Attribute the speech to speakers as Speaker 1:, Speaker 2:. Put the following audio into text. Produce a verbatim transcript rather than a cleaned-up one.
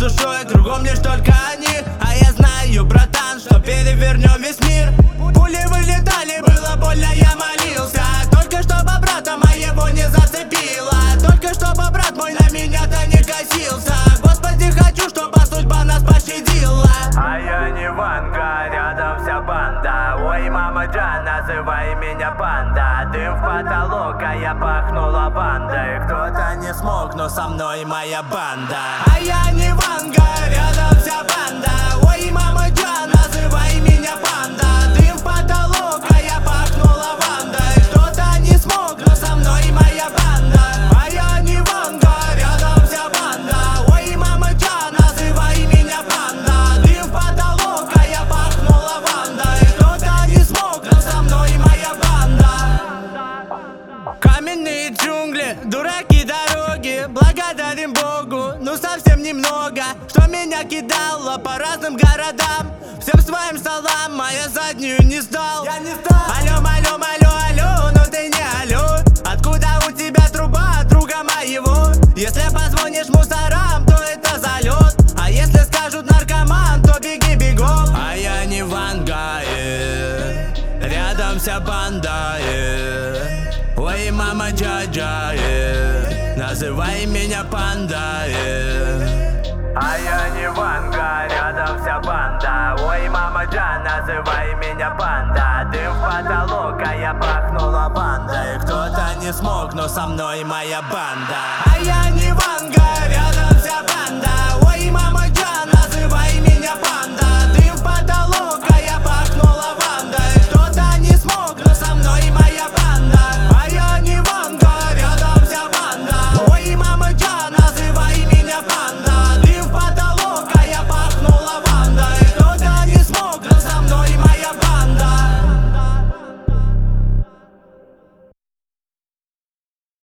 Speaker 1: душой, кругом лишь только они. А я знаю, братан, что перевернем весь мир. Пули вылетали, было больно, я молился. Только чтобы брата моего не зацепило. Только чтобы брат мой на меня-то не косился. Господи, хочу, чтобы судьба нас пощадила.
Speaker 2: А я не Ванга, рядом вся банда. Ой, мама Джан, называй меня панда. Дым в потолок, а я пахну лавандой.
Speaker 1: Кто-то не смог, но со мной моя банда. А я не Ванга, рядом вся банда. Ой, мама Джан, называй меня панда. Дым в потолок, а я пахну лавандой. Кто-то не смог, но со мной моя банда. А я не Ванга, рядом вся банда. Ой, мама Джан, называй меня панда. Дым в потолок, а я пахну лавандой. Кто-то не смог, но со мной моя банда. Каменные джунгли, дураки дороги. Благодарим Богу, ну совсем немного, что меня кидало по разным городам. Всем своим салам, а я заднюю не сдал. Я не сдал. Алло, алло, алло, алло, но ты не алло. Откуда у тебя труба от друга моего? Если позвонишь мусорам, то это залет. А если скажут наркоман, то беги бегом. А я не Ванга, э, рядом вся банда, э. Ой, мама Джаджа, э, называй меня панда, э.
Speaker 2: А я не Ванга, рядом вся банда. Ой, мама Джан, называй меня панда. Дым в потолок, а я пахну лавандой.
Speaker 1: Кто-то не смог, но со мной моя банда. А я не Ванга,